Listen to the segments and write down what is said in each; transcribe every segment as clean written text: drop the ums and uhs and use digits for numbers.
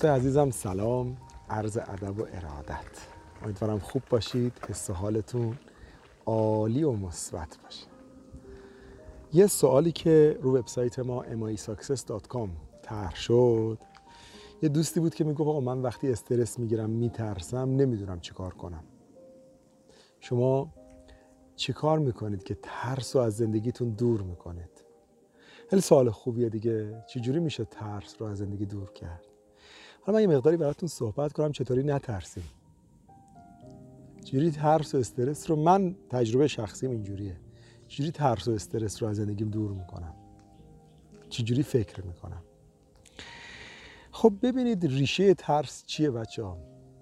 دوستان عزیزم سلام، عرض ادب و ارادت. امیدوارم خوب باشید، حس و حالتون عالی و مثبت باشه. یه سوالی که رو وبسایت ما mysuccess.com طرح شد، یه دوستی بود که میگفت آقا من وقتی استرس میگیرم میترسم نمیدونم چی کار کنم. شما چی کار میکنید که ترس رو از زندگیتون دور میکنید؟ خیلی سوال خوبیه دیگه. چجوری میشه ترس رو از زندگی دور کرد؟ حالا من یه مقداری براتون صحبت کنم چطوری نترسیم. چجوری ترس و استرس رو، من تجربه شخصیم اینجوریه، چجوری ترس و استرس رو از زندگیم دور میکنم، چجوری فکر میکنم. خب ببینید ریشه ترس چیه بچه‌ها؟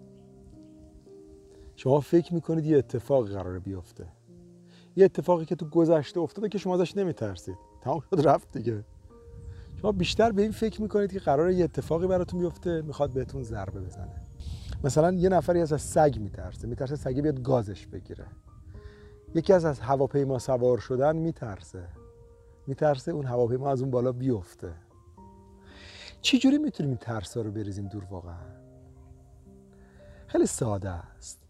شما فکر میکنید یه اتفاقی قراره بیفته، یه اتفاقی که تو گذشته افتاده که شما ازش نمیترسید، تمام شد رفت دیگه. شما بیشتر به این فکر میکنید که قراره یه اتفاقی براتون بیفته، میخواد بهتون ضربه بزنه. مثلا یه نفری از سگ میترسه سگی بیاد گازش بگیره. یکی از هواپیما سوار شدن میترسه اون هواپیما از اون بالا بیفته. چی جوری میتونیم این ترسا رو بریزیم دور؟ واقعا خیلی ساده است.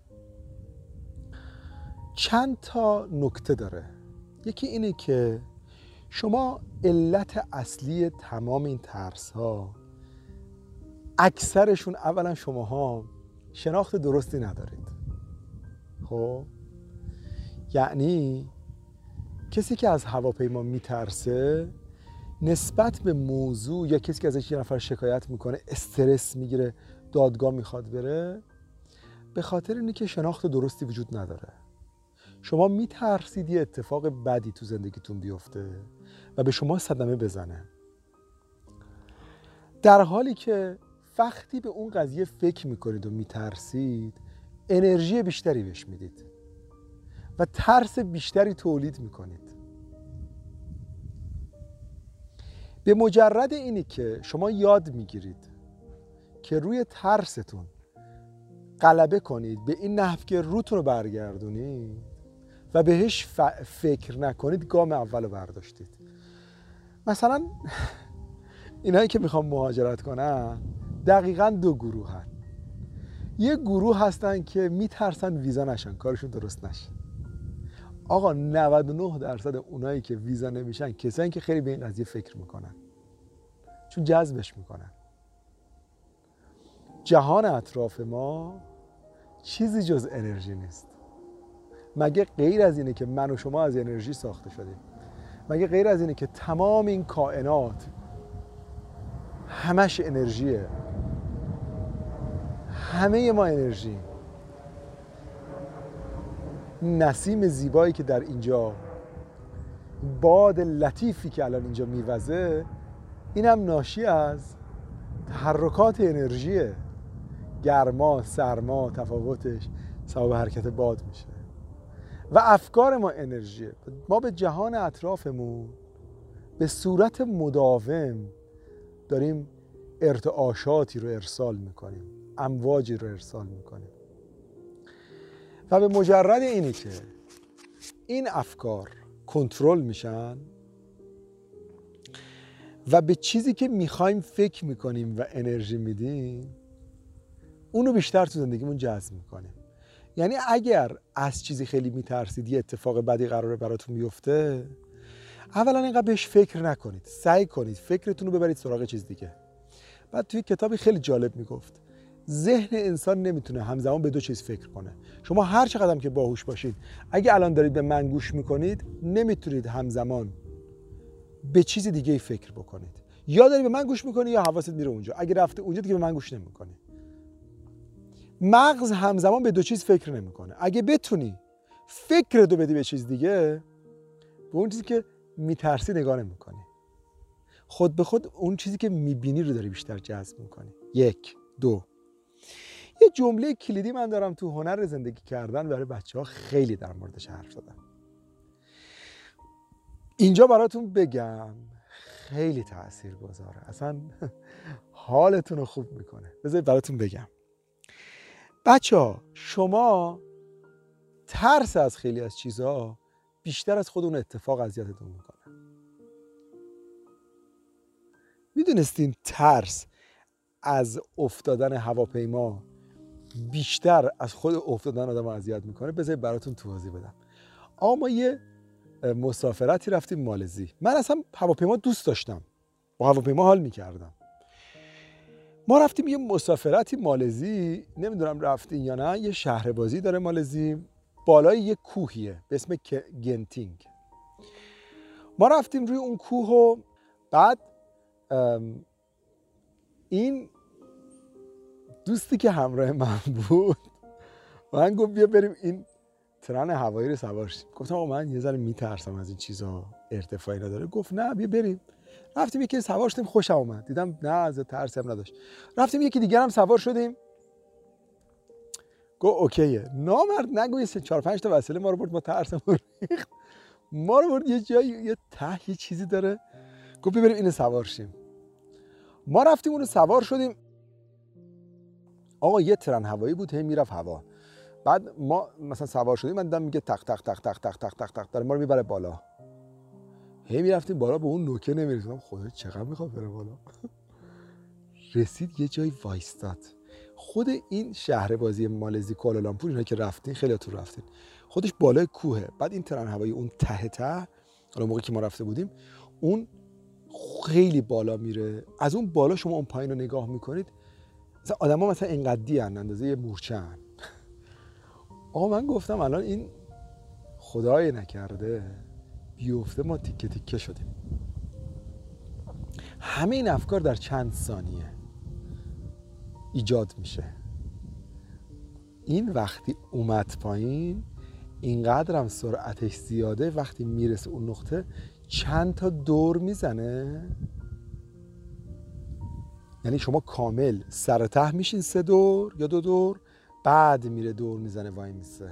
چند تا نکته داره. یکی اینه که شما علت اصلی تمام این ترس ها، اکثرشون اولا شماها شناخت درستی ندارید. خب یعنی کسی که از هواپیما میترسه نسبت به موضوع، یا کسی که ازش یه نفر شکایت میکنه استرس میگیره دادگاه میخواد بره، به خاطر اینه که شناخت درستی وجود نداره. شما میترسید یه اتفاق بدی تو زندگیتون بیفته و به شما صدمه بزنه، در حالی که وقتی به اون قضیه فکر میکنید و میترسید انرژی بیشتری بهش میدید و ترس بیشتری تولید میکنید. به مجرد اینی که شما یاد میگیرید که روی ترستون غلبه کنید، به این نحو که روتون رو برگردونید و بهش فکر نکنید، گام اول رو برداشتید. مثلا اینایی که میخوام مهاجرت کنن دقیقاً دو گروه هن. یه گروه هستن که میترسن ویزا نشن، کارشون درست نشه. آقا 99% اونایی که ویزا نمیشن کسایی که خیلی به این قضیه فکر میکنن، چون جذبش میکنن. جهان اطراف ما چیزی جز انرژی نیست. مگه غیر از اینه که من و شما از انرژی ساخته شدیم؟ مگه غیر از اینه که تمام این کائنات همش انرژیه؟ همه ما انرژی. نسیم زیبایی که در اینجا، باد لطیفی که الان اینجا میوزه، اینم ناشی از تحرکات انرژیه. گرما، سرما، تفاوتش سبب حرکت باد میشه و افکار ما انرژیه. ما به جهان اطرافمون به صورت مداوم داریم ارتعاشاتی رو ارسال میکنیم، امواجی رو ارسال میکنیم و به مجرد اینی که این افکار کنترل میشن و به چیزی که میخوایم فکر میکنیم و انرژی میدیم، اونو بیشتر تو زندگیمون جذب میکنیم. یعنی اگر از چیزی خیلی میترسید یه اتفاق بدی قراره براتون بیفته، اولا اینقدر بهش فکر نکنید، سعی کنید فکرتون رو ببرید سراغ چیز دیگه. بعد توی کتابی خیلی جالب میگفت ذهن انسان نمیتونه همزمان به دو چیز فکر کنه. شما هر چقدر که باهوش باشید، اگه الان دارید به من گوش میکنید نمیتونید همزمان به چیز دیگه فکر بکنید. یا داری به من گوش میکنی یا حواست میره اونجا. اگه رفته اونجا دیگه به من گوش نمیکنی. مغز همزمان به دو چیز فکر نمیکنه. اگه بتونی فکرتو بدی به چیز دیگه، به اون چیزی که میترسی نگاه نمیکنی. خود به خود اون چیزی که میبینی رو داری بیشتر جذب میکنی. 1 2. یه جمله کلیدی من دارم تو هنر زندگی کردن برای بچه‌ها، خیلی در موردش حرف زدم. اینجا براتون بگم خیلی تاثیرگذاره، اصلا حالتون رو خوب میکنه. بذارید براتون بگم. بچه‌ها شما ترس از خیلی از چیزها بیشتر از خود اون اتفاق اذیتتون میکنه. میدونستین ترس از افتادن هواپیما بیشتر از خود افتادن آدم اذیت میکنه، بذارید براتون توضیح بدم. ما یه مسافرتی رفتیم مالزی. من اصلا هواپیما دوست داشتم، با هواپیما حال میکردم. ما رفتیم یه مسافرتی مالزی، نمیدونم رفتین یا نه، یه شهر بازی داره مالزی، بالای یه کوهیه به اسم گنتینگ. ما رفتیم روی اون کوه و بعد این دوستی که همراه من بود من گفت بیا بریم این ترن هوایی رو سوار شیم. گفتم آقا من یه ذره میترسم از این چیزا، ارتفاعی نداره. گفت نه بیا بریم. رفتیم یکی سوار شدیم، خوشم اومد، دیدم نه از ترسی هم نداشت. رفتیم یکی دیگر هم سوار شدیم، گفت اوکیه. نامرد نگو 4-5 تا وسیله ما رو برد، ما ترسمون ریخت، ما رو برد یه جایی، یه ته یه چیزی داره، گفت بیا بریم اینو سوار شیم. ما رفتیم اونو سوار شدیم. آقا یه ترن هوایی بود، هی میرفت هوا. بعد ما مثلا سوار شدیم، من دیدم میگه تق تق تق تق تق تق تق تق داره ما رو میبره بالا. هی میرفتیم بالا، به اون نوکه نمیرسیدم. خدا چقدر میخواد بره بالا. رسید یه جایی وایستاد. خود این شهر بازی مالزی کوالالامپور، اینا که رفتین خیلیاتون رفتین، خودش بالای کوهه. بعد این ترن هوایی اون ته حالا موقعی که ما رفته بودیم اون خیلی بالا میره. از اون بالا شما اون پایین رو نگاه میکنید، مثلا آدما مثلا اینقدی اندازه یه مورچه. آقا من گفتم الان این خدای نکرده بیفته ما تیکه تیکه شدیم. همه این افکار در چند ثانیه ایجاد میشه. این وقتی اومد پایین اینقدر هم سرعتش زیاده، وقتی میرسه اون نقطه چند تا دور میزنه. یعنی شما کامل سر ته میشین 3 دور یا 2 دور، بعد میره دور میزنه وای میسه.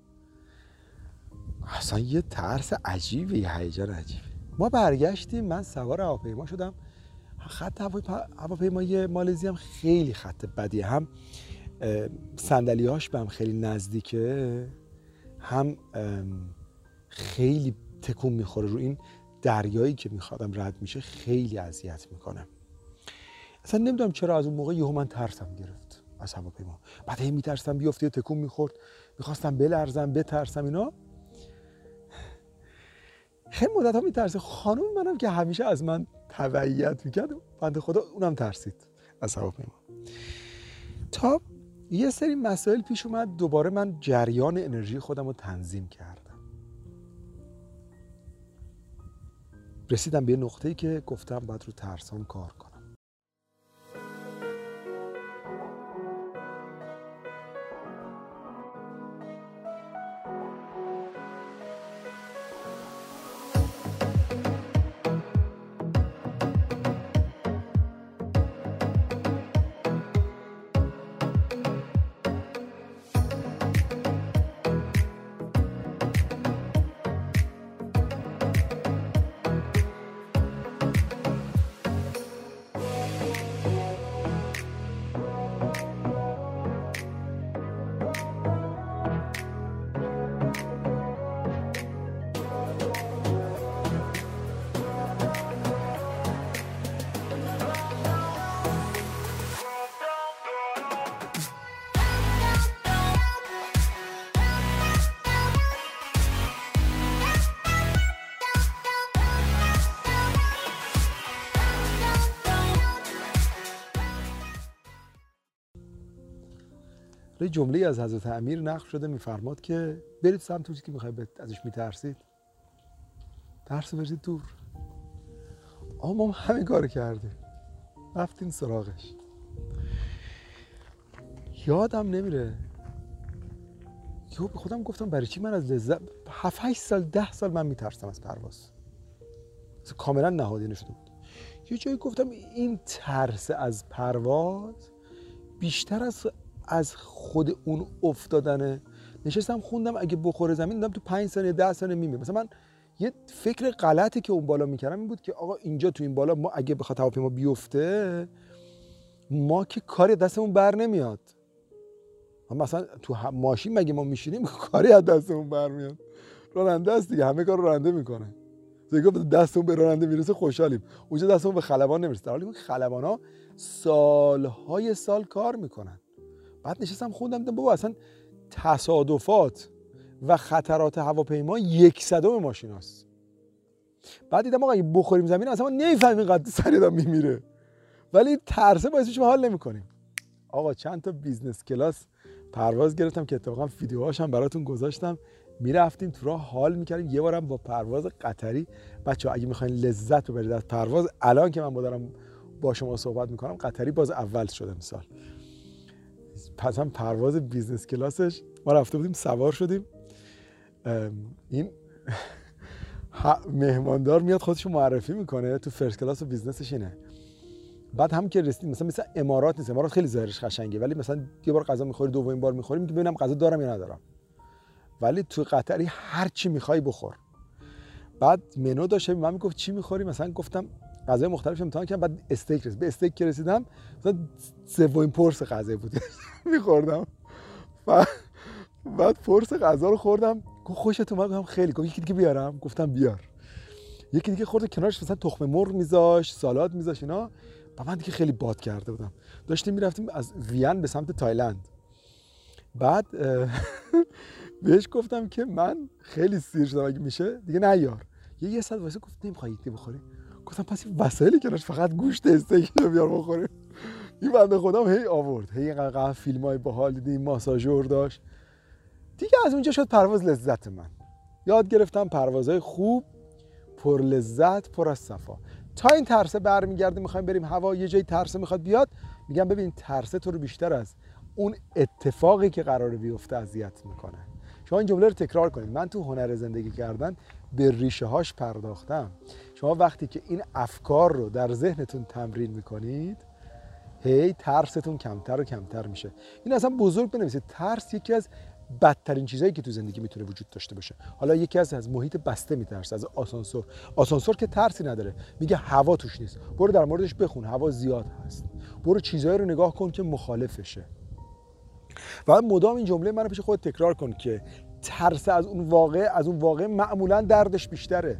اصلا یه ترس عجیبه، یه هیجان عجیبه. ما برگشتیم، من سوار هواپیما شدم. خط هواپیمای مالزی هم خیلی خط بدیه، هم صندلی‌هاش به هم خیلی نزدیکه، هم خیلی تکون میخوره رو این دریایی که میخوادم رد میشه، خیلی اذیت میکنه. اصلا نمیدونم چرا از اون موقع یهو من ترسم گرفت از هواپیما. بعد هی میترسم بیفته، تکون میخورد، میخواستم بلرزم بترسم اینا. خیلی مدت ها میترسه. خانم منم که همیشه از من تبعیت میکرد، بنده خدا اونم ترسید از هواپیما. تا یه سری مسائل پیش اومد، دوباره من جریان انرژی خودم رو تنظیم کردم. رسیدم به یه نقطه‌ای که گفتم باید رو ترسام کار کنم. یه جمله از حضرت امیر نقل شده، میفرماد که برید سمت چیزی که میخواید ازش میترسید، ترس برید دور. ما همین کارو کردیم، رفتیم سراغش. یادم نمیره، یهو به خودم گفتم برای چی من از لذت 7-8 سال 10 سال من میترسم از پرواز، کاملا نهادینه شده بود. یه جایی گفتم این ترس از پرواز بیشتر از خود اون افتادنه. نشستم خوندم اگه بخوره زمین، دیدم تو 5 ثانیه 10 ثانیه میمیره. مثلا من یه فکر غلطی که اون بالا میکردم این بود که آقا اینجا تو این بالا ما اگه بخواد هواپیما بیفته ما که کاری دستمون بر نمیاد. مثلا تو ماشین مگه ما میشینیم کاری از دستمون بر میاد؟ راننده است دیگه، همه کار راننده میکنه. گفت دستمون به راننده میرسه خوشحالیم، اونجا دستمون به خلبان نمیرسه. در حالی که خلبانا سالهای سال کار میکنن. بعد نشستم خوندم دیدم بابا اصلا تصادفات و خطرات هواپیما 1/100 ماشیناست. بعد دیدم آقا این بخوریم زمین اصلا ما نمیفهمیم اینقدر سریع داره میمیره، ولی ترسه باعث میشه حال نمیکنیم. آقا چند تا بیزنس کلاس پرواز گرفتم که اتفاقا ویدیوهاش هم براتون گذاشتم، میرفتیم تو راه حال میکردیم. یه بارم با پرواز قطری، بچه‌ها اگه میخواین لذت ببرید از پرواز، الان که من دارم با شما صحبت میکنم قطری باز اول شده امسال. پس هم پرواز بیزنس کلاسش ما رفته بودیم سوار شدیم، این مهماندار میاد خودشو معرفی میکنه تو فرست کلاس و بیزنسش اینه. بعد هم که رسیدیم مثل امارات نیست، امارات خیلی ظاهرش قشنگه ولی مثلا یه بار غذا میخوری دومین بار میخوری میگی ببینم غذا دارم یا ندارم. ولی تو قطری هر چی میخوای بخور. بعد منو داشت من میگفت چی میخوری، مثلا گفتم غذای مختلفش امتحان کردم. بعد استیک رسید، به استیک که رسیدم مثلا سومین پرس غذا بود میخوردم. بعد پرس غذا رو خوردم، گفت خوشت اومد؟ گفتم خیلی. گفت یکی دیگه بیارم؟ گفتم بیار. یکی دیگه خورد، کنارش مثلا تخم مرغ میذاش، سالاد میذاش اینا. و من دیگه خیلی باد کرده بودم. داشتیم میرفتیم از وین به سمت تایلند. بعد بهش گفتم که من خیلی سیر شدم اگه میشه دیگه نیار. یه ساعت واسه گفت نمیخوای یکی بخوری؟ گفتم پس این وسایلی کنارش فقط گوشت استیک بیار بخوریم. این بنده خودم هی آورد، هی اینقدر فیلمای باحال دیدیم، ماساژور داشت. دیگه از اونجا شد پرواز لذت من. یاد گرفتم پروازهای خوب، پر لذت، پر از صفا. تا این ترسه برمیگرده میخوایم بریم هوا، یه جای ترسه میخواد بیاد، میگم ببین ترسه تو رو بیشتر از اون اتفاقی که قراره بیفته اذیت میکنه. شما این جمله رو تکرار کنید. من تو هنر زندگی کردن به ریشه هاش پرداختم. شما وقتی که این افکار رو در ذهنتون تمرین میکنید، هی ترستون کمتر و کمتر میشه. این اصلا بزرگ بنویسید، ترس یکی از بدترین چیزایی که تو زندگی میتونه وجود داشته باشه. حالا یکی از محیط بسته میترسه، از آسانسور که ترسی نداره، میگه هوا توش نیست، برو در موردش بخون، هوا زیاد هست، برو چیزایی رو نگاه کن که مخالفشه. و مدام این جمله منو پیش خودت تکرار کن که ترس از اون واقع معمولا دردش بیشتره.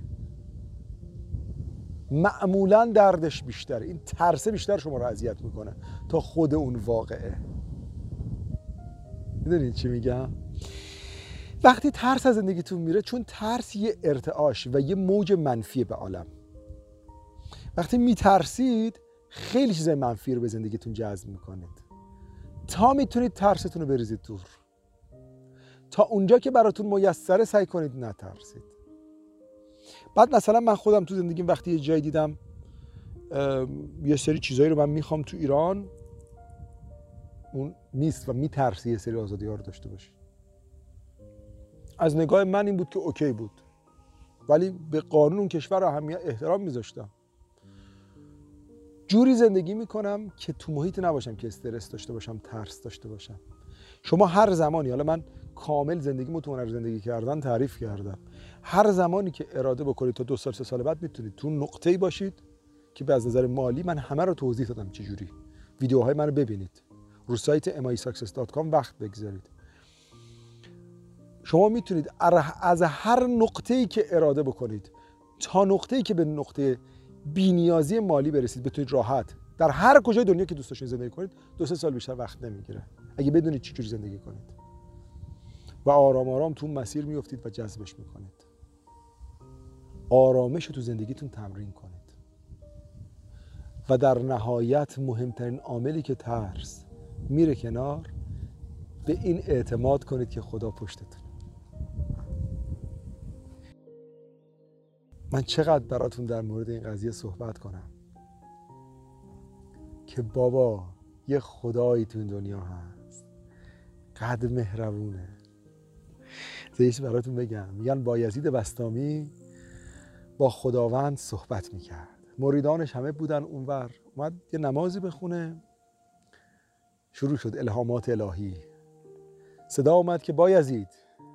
معمولا دردش بیشتره. این ترس بیشتر شما رو اذیت میکنه تا خود اون واقعه. میدونید چی میگم؟ وقتی ترس از زندگیتون میره، چون ترس یه ارتعاش و یه موج منفی به عالم. وقتی میترسید خیلی چیزای منفی رو به زندگیتون جذب میکنید. تا میتونید ترستون رو بریزید دور. تا اونجا که براتون میسره سعی کنید نترسید. بعد مثلا من خودم تو زندگیم وقتی یه جایی دیدم یه سری چیزایی رو من میخوام تو ایران اون نیست و میترسی یه سری آزادی ها رو داشته باشی، از نگاه من این بود که اوکی بود، ولی به قانون اون کشور اهمیت احترام میذاشتم. جوری زندگی میکنم که تو محیط نباشم که استرس داشته باشم، ترس داشته باشم. شما هر زمانی، حالا من کامل زندگیمو تو هنر زندگی کردن تعریف کردم، هر زمانی که اراده بکنید تا 2 سال 3 سال بعد میتونید تو نقطه‌ای باشید که به از نظر مالی من همه رو توضیح دادم چجوری. ویدیوهای منو ببینید رو سایت mysuccess.com، وقت بگذارید. شما میتونید از هر نقطه‌ای که اراده بکنید تا نقطه‌ای که به نقطه بی‌نیازی مالی برسید بتونید راحت در هر کجای دنیا که دوست داشتید زندگی کنید. 2-3 سال بیشتر وقت نمیگیره اگه بدونید چجوری زندگی کنید و آرام آرام تو مسیر میافتید و جذبش میکنید. آرامش رو تو زندگیتون تمرین کنید. و در نهایت مهمترین عاملی که ترس میره کنار، به این اعتماد کنید که خدا پشتتون. من چقدر براتون در مورد این قضیه صحبت کنم که بابا یه خدایی تو این دنیا هست قد مهربونه. زیش براتون بگم، میگن بایزید بسطامی با خداوند صحبت میکرد، مریدانش همه بودن اونور، اومد یه نمازی بخونه، شروع شد الهامات الهی. صدا اومد که بایزید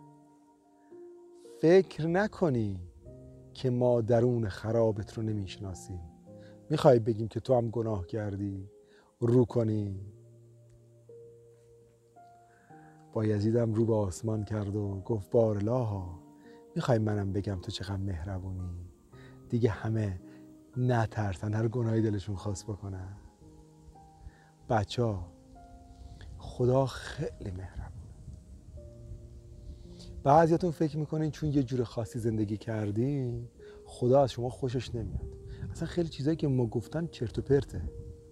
فکر نکنی که ما درون خرابت رو نمیشناسیم، میخوای بگیم که تو هم گناه کردی رو کنی؟ بایزیدم رو به آسمان کرد و گفت بارالها، میخوای منم بگم تو چقدر مهربونی؟ دیگه همه نترسن هر گناهی دلشون خواست بکنن. بچه‌ها خدا خیلی مهربونه. بعضیاتون فکر میکنین چون یه جور خاصی زندگی کردین خدا از شما خوشش نمیاد. اصلا خیلی چیزایی که ما گفتن چرت و پرته.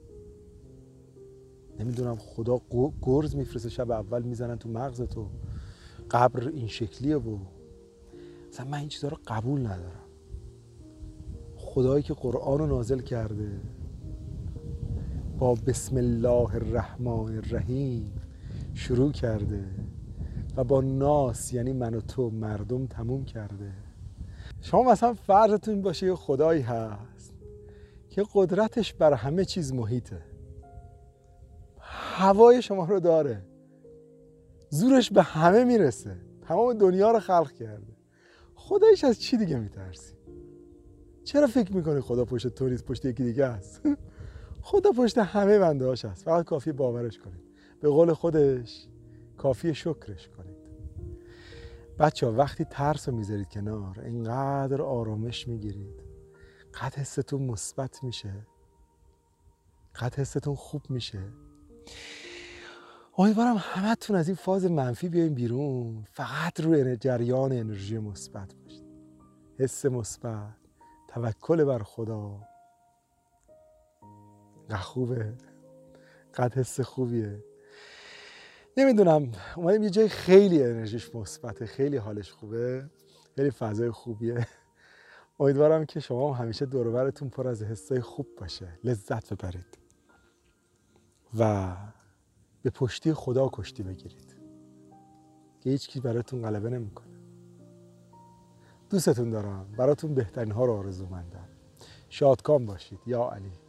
نمیدونم خدا گرز میفرسته شب اول میزنن تو مغزتو، قبر این شکلیه و اصلا من این چیزا رو قبول ندارم. خدایی که قرآن رو نازل کرده با بسم الله الرحمن الرحیم شروع کرده و با ناس یعنی من و تو مردم تموم کرده. شما مثلا فرضتون باشه یه خدایی هست که قدرتش بر همه چیز محیطه، هوای شما رو داره، زورش به همه میرسه، تمام دنیا رو خلق کرده. خدایش از چی دیگه میترسی؟ چرا فکر میکنی خدا پشت تو نیست، پشت یکی دیگه است؟ خدا پشت همه بنده هاش هست، فقط کافی باورش کنید. به قول خودش کافی شکرش کنید. بچه‌ها وقتی ترس رو میذارید کنار اینقدر آرامش میگیرید، قد حستون مثبت میشه، قد حستون خوب میشه. امیدوارم همتون از این فاز منفی بیاین بیرون، فقط روی جریان انرژی مثبت باشید. حس مثبت، توکل بر خدا، خوبه، قد حس خوبیه. نمیدونم اومدیم یه جای خیلی انرژیش مثبته، خیلی حالش خوبه، خیلی فضای خوبیه. امیدوارم که شما هم همیشه دور و برتون پر از حسای خوب باشه، لذت ببرید و به پشتی خدا کشتی بگیرید که هیچ کی براتون غلبه نمیکنه. دوستتون دارم، براتون بهترین ها رو آرزومندم. شادکام باشید. یا علی.